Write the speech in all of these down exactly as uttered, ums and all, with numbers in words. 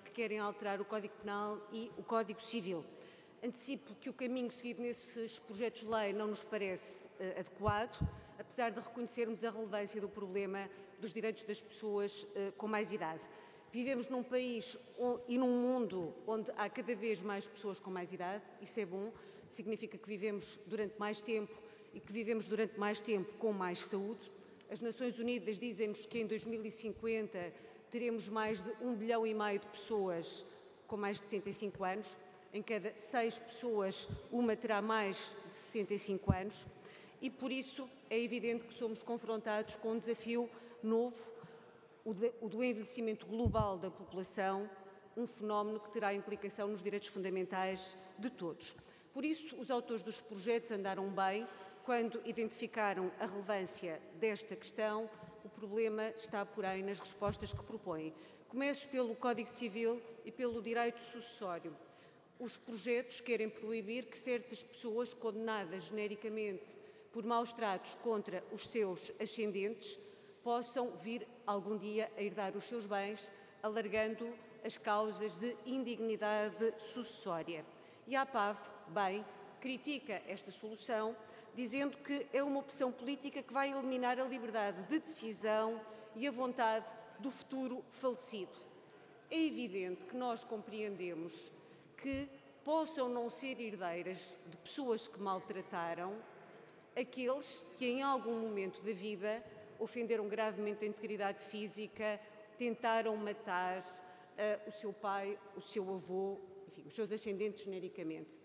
que querem alterar o Código Penal e o Código Civil. Antecipo que o caminho seguido nesses projetos de lei não nos parece uh, adequado, apesar de reconhecermos a relevância do problema dos direitos das pessoas uh, com mais idade. Vivemos num país e num mundo onde há cada vez mais pessoas com mais idade, isso é bom, significa que vivemos durante mais tempo e que vivemos durante mais tempo com mais saúde. As Nações Unidas dizem-nos que em dois mil e cinquenta teremos mais de um bilhão e meio de pessoas com mais de sessenta e cinco anos. Em cada seis pessoas, uma terá mais de sessenta e cinco anos e, por isso, é evidente que somos confrontados com um desafio novo, o, de, o do envelhecimento global da população, um fenómeno que terá implicação nos direitos fundamentais de todos. Por isso, os autores dos projetos andaram bem quando identificaram a relevância desta questão. O problema está, porém, nas respostas que propõem. Começo pelo Código Civil e pelo direito sucessório. Os projetos querem proibir que certas pessoas condenadas genericamente por maus tratos contra os seus ascendentes possam vir algum dia a herdar os seus bens, alargando as causas de indignidade sucessória. E a A P A V, bem, critica esta solução, dizendo que é uma opção política que vai eliminar a liberdade de decisão e a vontade do futuro falecido. É evidente que nós compreendemos que possam não ser herdeiras de pessoas que maltrataram aqueles que em algum momento da vida ofenderam gravemente a integridade física, tentaram matar uh, o seu pai, o seu avô, enfim, os seus ascendentes genericamente.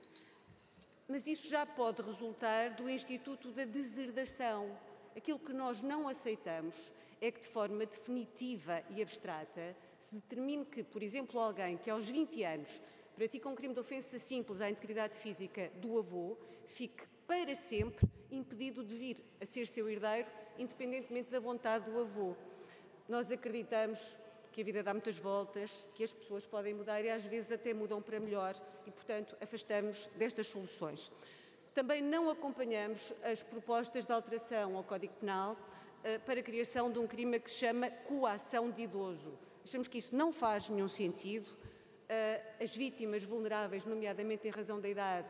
Mas isso já pode resultar do Instituto da Deserdação. Aquilo que nós não aceitamos é que, de forma definitiva e abstrata, se determine que, por exemplo, alguém que aos vinte anos pratica um crime de ofensa simples à integridade física do avô, fique para sempre impedido de vir a ser seu herdeiro, independentemente da vontade do avô. Nós acreditamos que a vida dá muitas voltas, que as pessoas podem mudar e às vezes até mudam para melhor e, portanto, afastamos destas soluções. Também não acompanhamos as propostas de alteração ao Código Penal uh, para a criação de um crime que se chama coação de idoso. Achamos que isso não faz nenhum sentido. Uh, as vítimas vulneráveis, nomeadamente em razão da idade,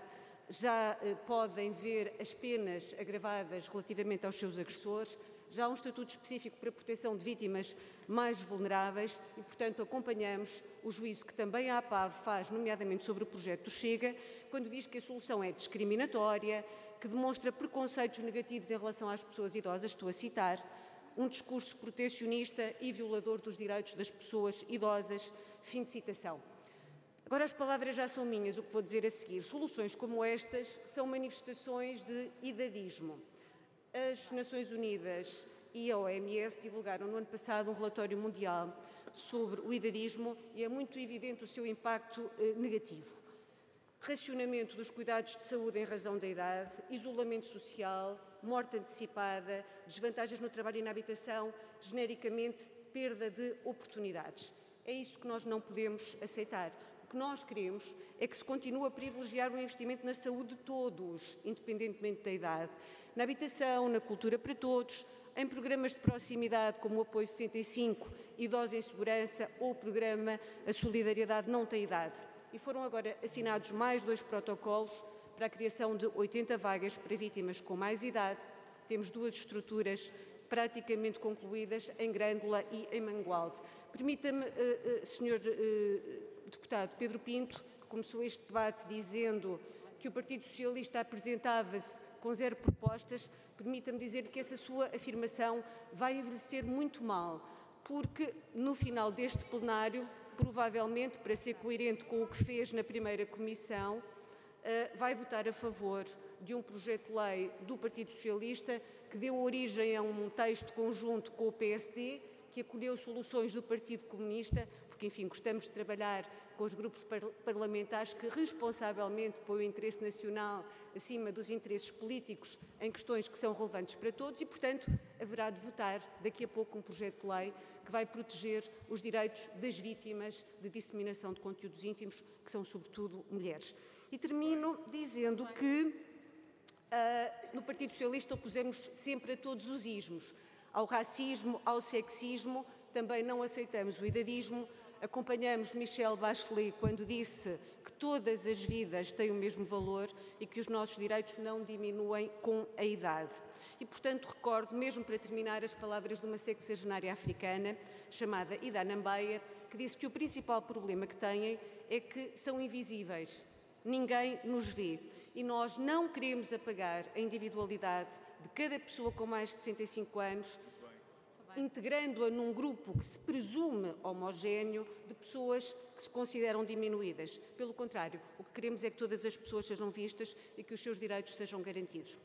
já uh, podem ver as penas agravadas relativamente aos seus agressores. Já há um estatuto específico para a proteção de vítimas mais vulneráveis e, portanto, acompanhamos o juízo que também a A P A V faz, nomeadamente sobre o projeto do Chega, quando diz que a solução é discriminatória, que demonstra preconceitos negativos em relação às pessoas idosas, estou a citar, um discurso protecionista e violador dos direitos das pessoas idosas, fim de citação. Agora as palavras já são minhas, o que vou dizer a seguir. Soluções como estas são manifestações de idadismo. As Nações Unidas e a O M S divulgaram no ano passado um relatório mundial sobre o idadismo e é muito evidente o seu impacto eh, negativo. Racionamento dos cuidados de saúde em razão da idade, isolamento social, morte antecipada, desvantagens no trabalho e na habitação, genericamente perda de oportunidades. É isso que nós não podemos aceitar. O que nós queremos é que se continue a privilegiar o investimento na saúde de todos, independentemente da idade, na habitação, na cultura para todos, em programas de proximidade como o Apoio sessenta e cinco, Idosos em Segurança ou o programa A Solidariedade Não Tem Idade. E foram agora assinados mais dois protocolos para a criação de oitenta vagas para vítimas com mais idade. Temos duas estruturas praticamente concluídas em Grândola e em Mangualde. Permita-me, uh, uh, senhor uh, Deputado Pedro Pinto, que começou este debate dizendo que o Partido Socialista apresentava-se com zero propostas, permita-me dizer que essa sua afirmação vai envelhecer muito mal, porque no final deste plenário, provavelmente, para ser coerente com o que fez na primeira comissão, vai votar a favor de um projeto de lei do Partido Socialista que deu origem a um texto conjunto com o P S D, que acolheu soluções do Partido Comunista, porque, enfim, gostamos de trabalhar com os grupos parlamentares que responsavelmente põem o interesse nacional acima dos interesses políticos em questões que são relevantes para todos e, portanto, haverá de votar daqui a pouco um projeto de lei que vai proteger os direitos das vítimas de disseminação de conteúdos íntimos, que são, sobretudo, mulheres. E termino dizendo que uh, no Partido Socialista opusemos sempre a todos os ismos, ao racismo, ao sexismo, também não aceitamos o idadismo, acompanhamos Michelle Bachelet quando disse que todas as vidas têm o mesmo valor e que os nossos direitos não diminuem com a idade. E, portanto, recordo, mesmo para terminar, as palavras de uma sexagenária africana chamada Ida Nambeia, que disse que o principal problema que têm é que são invisíveis, ninguém nos vê. E nós não queremos apagar a individualidade de cada pessoa com mais de sessenta e cinco anos, integrando-a num grupo que se presume homogéneo de pessoas que se consideram diminuídas. Pelo contrário, o que queremos é que todas as pessoas sejam vistas e que os seus direitos sejam garantidos.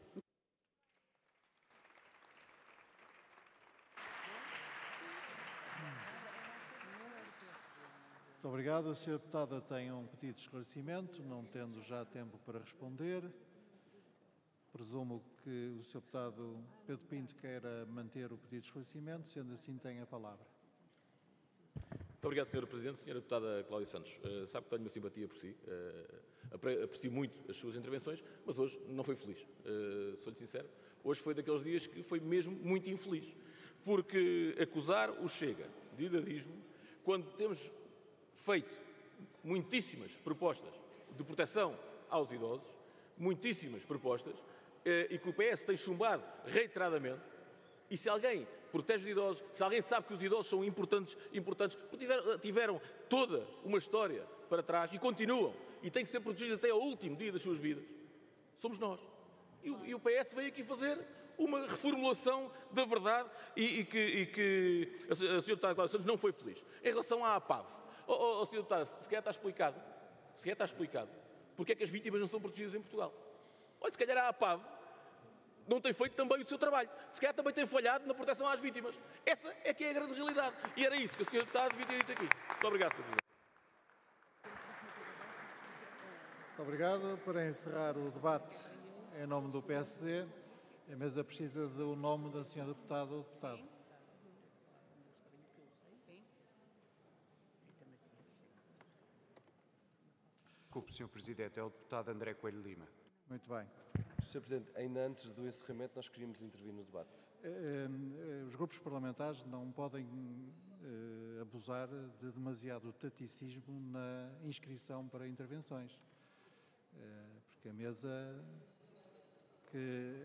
Muito obrigado. A senhora Deputada tem um pedido de esclarecimento, não tendo já tempo para responder. Presumo que o senhor Deputado Pedro Pinto queira manter o pedido de esclarecimento, sendo assim tem a palavra. Muito obrigado, senhora Presidente. senhora Deputada Cláudia Santos, uh, sabe que tenho uma simpatia por si, uh, aprecio muito as suas intervenções, mas hoje não foi feliz, uh, sou-lhe sincero. Hoje foi daqueles dias que foi mesmo muito infeliz, porque acusar o Chega de idadismo, quando temos feito muitíssimas propostas de proteção aos idosos, muitíssimas propostas, e que o P S tem chumbado reiteradamente, e se alguém protege os idosos, se alguém sabe que os idosos são importantes, importantes tiveram, tiveram toda uma história para trás e continuam, e têm que ser protegidos até ao último dia das suas vidas, somos nós. E o, e o P S veio aqui fazer uma reformulação da verdade e, e que, e que a, a senhora Deputada Cláudia Santos não foi feliz. Em relação à A P A V, oh, oh, oh, senhora Deputada, se calhar está explicado, se calhar está explicado porque é que as vítimas não são protegidas em Portugal. Olha, se calhar a A P A V não tem feito também o seu trabalho. Se calhar também tem falhado na proteção às vítimas. Essa é que é a grande realidade. E era isso que a senhora Deputada devia ter dito aqui. Muito obrigado, senhor Presidente. Muito obrigado. Para encerrar o debate em nome do P S D, a mesa precisa do nome da senhora Deputada ou Deputado. Desculpe, senhor Presidente, é o deputado André Coelho Lima. Muito bem. senhor Presidente, ainda antes do encerramento, nós queríamos intervir no debate. Os grupos parlamentares não podem uh, abusar de demasiado taticismo na inscrição para intervenções, uh, porque a mesa que...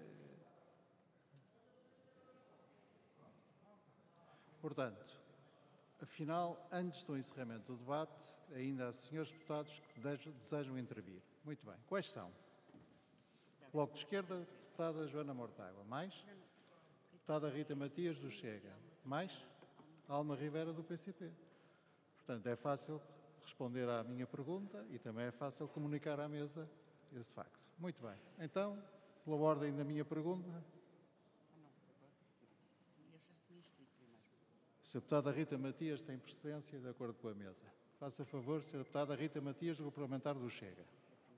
Portanto, afinal, antes do encerramento do debate, ainda há senhores deputados que desejam intervir. Muito bem. Quais são? Bloco de Esquerda, deputada Joana Mortágua. Mais? Deputada Rita Matias, do Chega. Mais? Alma Rivera, do P C P. Portanto, é fácil responder à minha pergunta e também é fácil comunicar à mesa esse facto. Muito bem. Então, pela ordem da minha pergunta... A senhora Deputada Rita Matias tem precedência de acordo com a mesa. Faça favor, senhora Deputada Rita Matias, do Grupo Parlamentar do Chega.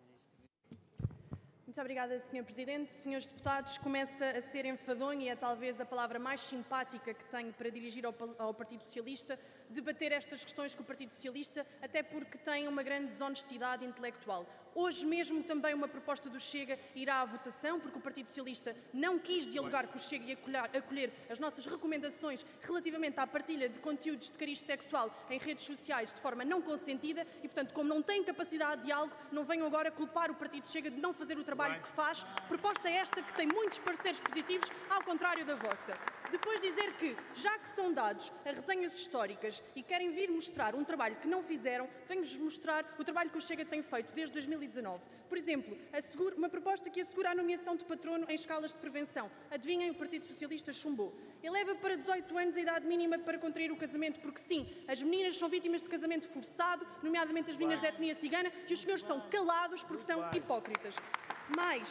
Muito obrigada, senhor Presidente. Senhores deputados, começa a ser enfadonho e é talvez a palavra mais simpática que tenho para dirigir ao, ao Partido Socialista, debater estas questões com o Partido Socialista, até porque tem uma grande desonestidade intelectual. Hoje mesmo também uma proposta do Chega irá à votação, porque o Partido Socialista não quis dialogar com o Chega e acolher, acolher as nossas recomendações relativamente à partilha de conteúdos de cariz sexual em redes sociais de forma não consentida e, portanto, como não têm capacidade de diálogo, não venham agora culpar o Partido Chega de não fazer o trabalho que faz. Proposta esta que tem muitos pareceres positivos, ao contrário da vossa. Depois dizer que, já que são dados a resenhas históricas e querem vir mostrar um trabalho que não fizeram, venho-vos mostrar o trabalho que o Chega tem feito desde dois mil e dezanove. Por exemplo, uma proposta que assegura a nomeação de patrono em escalas de prevenção. Adivinhem, o Partido Socialista chumbou. Eleva para dezoito anos a idade mínima para contrair o casamento, porque sim, as meninas são vítimas de casamento forçado, nomeadamente as meninas da etnia cigana, e os senhores estão calados porque são hipócritas. Mais,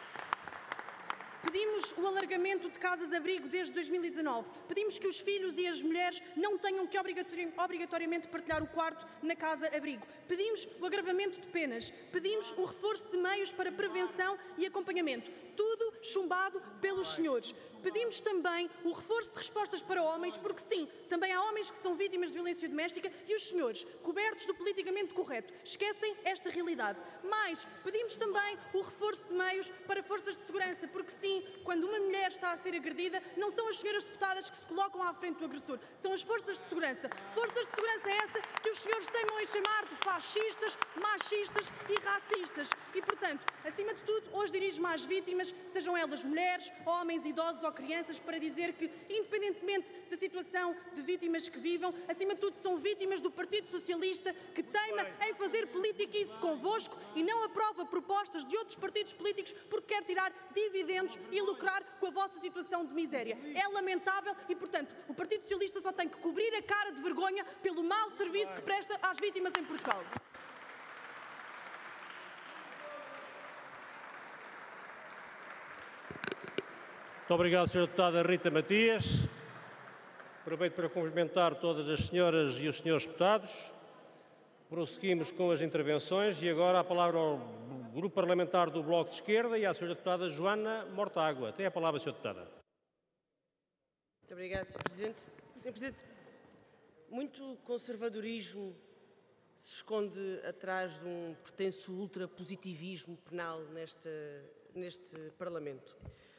pedimos o alargamento de casas-abrigo desde dois mil e dezanove. Pedimos que os filhos e as mulheres não tenham que obrigatori- obrigatoriamente partilhar o quarto na casa-abrigo. Pedimos o agravamento de penas. Pedimos o reforço de meios para prevenção e acompanhamento. Tudo chumbado pelos senhores. Pedimos também o reforço de respostas para homens, porque sim, também há homens que são vítimas de violência doméstica e os senhores, cobertos do politicamente correto, esquecem esta realidade. Mas pedimos também o reforço de meios para forças de segurança, porque sim, assim, quando uma mulher está a ser agredida, não são as senhoras deputadas que se colocam à frente do agressor, são as forças de segurança. Forças de segurança essa que os senhores teimam em chamar de fascistas, machistas e racistas. E, portanto, acima de tudo, hoje dirijo-me às vítimas, sejam elas mulheres, homens, idosos ou crianças, para dizer que, independentemente da situação de vítimas que vivam, acima de tudo são vítimas do Partido Socialista, que teima em fazer politiquice convosco e não aprova propostas de outros partidos políticos porque quer tirar dividendos e lucrar com a vossa situação de miséria. É lamentável e, portanto, o Partido Socialista só tem que cobrir a cara de vergonha pelo mau serviço que presta às vítimas em Portugal. Muito obrigado, senhora Deputada Rita Matias. Aproveito para cumprimentar todas as senhoras e os senhores deputados. Prosseguimos com as intervenções e agora a palavra ao Grupo Parlamentar do Bloco de Esquerda e à senhora Deputada Joana Mortágua. Tem a palavra, senhora Deputada. Muito obrigada, senhor Presidente. senhor Presidente, muito conservadorismo se esconde atrás de um pretenso ultrapositivismo penal neste, neste Parlamento.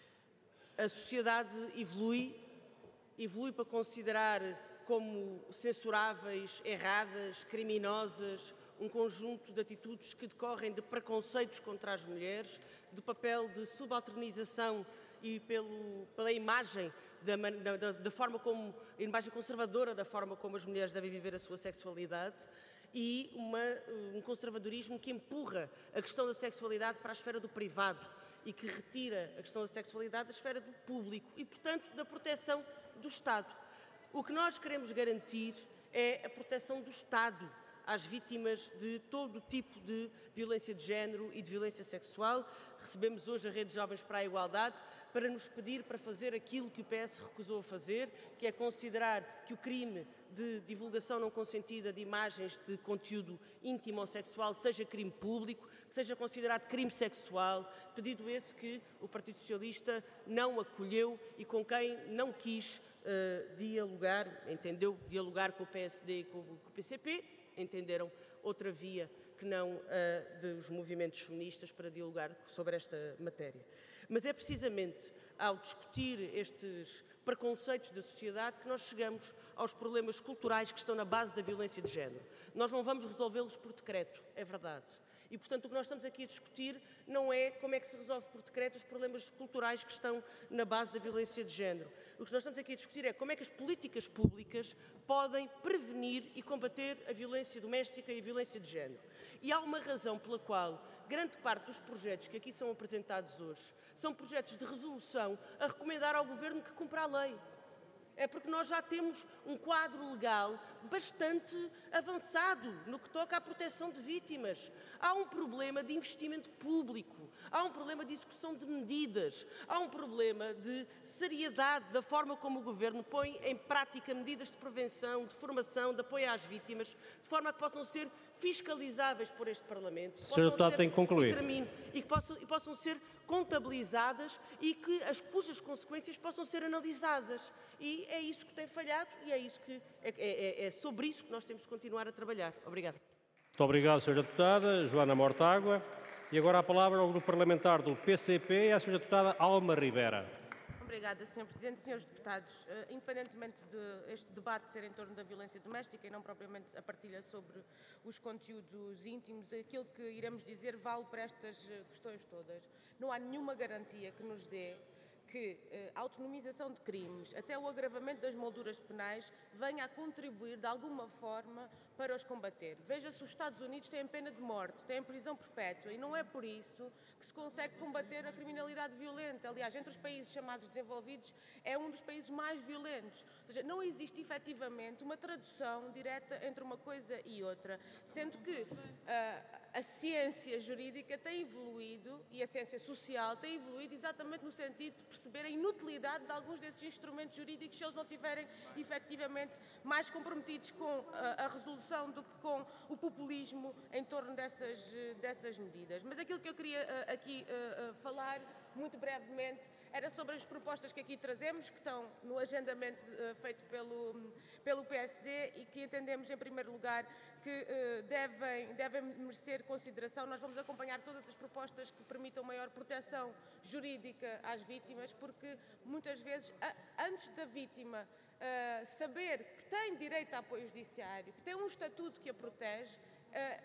A sociedade evolui, evolui para considerar como censuráveis, erradas, criminosas, um conjunto de atitudes que decorrem de preconceitos contra as mulheres, do papel de subalternização e pelo, pela imagem, da, da, da forma como, a imagem conservadora da forma como as mulheres devem viver a sua sexualidade e uma, um conservadorismo que empurra a questão da sexualidade para a esfera do privado e que retira a questão da sexualidade da esfera do público e, portanto, da proteção do Estado. O que nós queremos garantir é a proteção do Estado às vítimas de todo o tipo de violência de género e de violência sexual. Recebemos hoje a Rede de Jovens para a Igualdade para nos pedir para fazer aquilo que o P S recusou a fazer, que é considerar que o crime de divulgação não consentida de imagens de conteúdo íntimo ou sexual seja crime público, que seja considerado crime sexual, pedido esse que o Partido Socialista não acolheu e com quem não quis uh, dialogar, entendeu dialogar com o P S D e com o P C P, entenderam outra via que não a dos movimentos feministas para dialogar sobre esta matéria. Mas é precisamente ao discutir estes preconceitos da sociedade que nós chegamos aos problemas culturais que estão na base da violência de género. Nós não vamos resolvê-los por decreto, é verdade. E, portanto, o que nós estamos aqui a discutir não é como é que se resolve por decreto os problemas culturais que estão na base da violência de género. O que nós estamos aqui a discutir é como é que as políticas públicas podem prevenir e combater a violência doméstica e a violência de género. E há uma razão pela qual grande parte dos projetos que aqui são apresentados hoje são projetos de resolução a recomendar ao Governo que cumpra a lei. É porque nós já temos um quadro legal bastante avançado no que toca à proteção de vítimas. Há um problema de investimento público, há um problema de execução de medidas, há um problema de seriedade da forma como o Governo põe em prática medidas de prevenção, de formação, de apoio às vítimas, de forma a que possam ser fiscalizáveis por este Parlamento. senhor Deputado, tem que concluir. E, termino, e, que possam, e possam ser contabilizadas e que as, cujas consequências possam ser analisadas. E é isso que tem falhado e é, isso que, é, é, é sobre isso que nós temos que continuar a trabalhar. Obrigada. Muito obrigado, senhora Deputada Joana Mortágua. E agora a palavra ao Grupo Parlamentar do P C P e à senhora Deputada Alma Rivera. Obrigada, senhor Presidente. Senhores Deputados, independentemente de este debate ser em torno da violência doméstica e não propriamente a partilha sobre os conteúdos íntimos, aquilo que iremos dizer vale para estas questões todas. Não há nenhuma garantia que nos dê que a autonomização de crimes, até o agravamento das molduras penais, venha a contribuir de alguma forma para os combater. Veja-se, os Estados Unidos têm pena de morte, têm prisão perpétua e não é por isso que se consegue combater a criminalidade violenta. Aliás, entre os países chamados desenvolvidos, é um dos países mais violentos. Ou seja, não existe efetivamente uma tradução direta entre uma coisa e outra, sendo que uh, a ciência jurídica tem evoluído e a ciência social tem evoluído exatamente no sentido de perceber a inutilidade de alguns desses instrumentos jurídicos se eles não estiverem efetivamente mais comprometidos com a, a resolução do que com o populismo em torno dessas, dessas medidas. Mas aquilo que eu queria uh, aqui uh, uh, falar, muito brevemente, era sobre as propostas que aqui trazemos, que estão no agendamento uh, feito pelo, pelo P S D e que entendemos, em primeiro lugar, que uh, devem, devem merecer consideração. Nós vamos acompanhar todas as propostas que permitam maior proteção jurídica às vítimas, porque muitas vezes, a, antes da vítima uh, saber que tem direito a apoio judiciário, que tem um estatuto que a protege, Uh,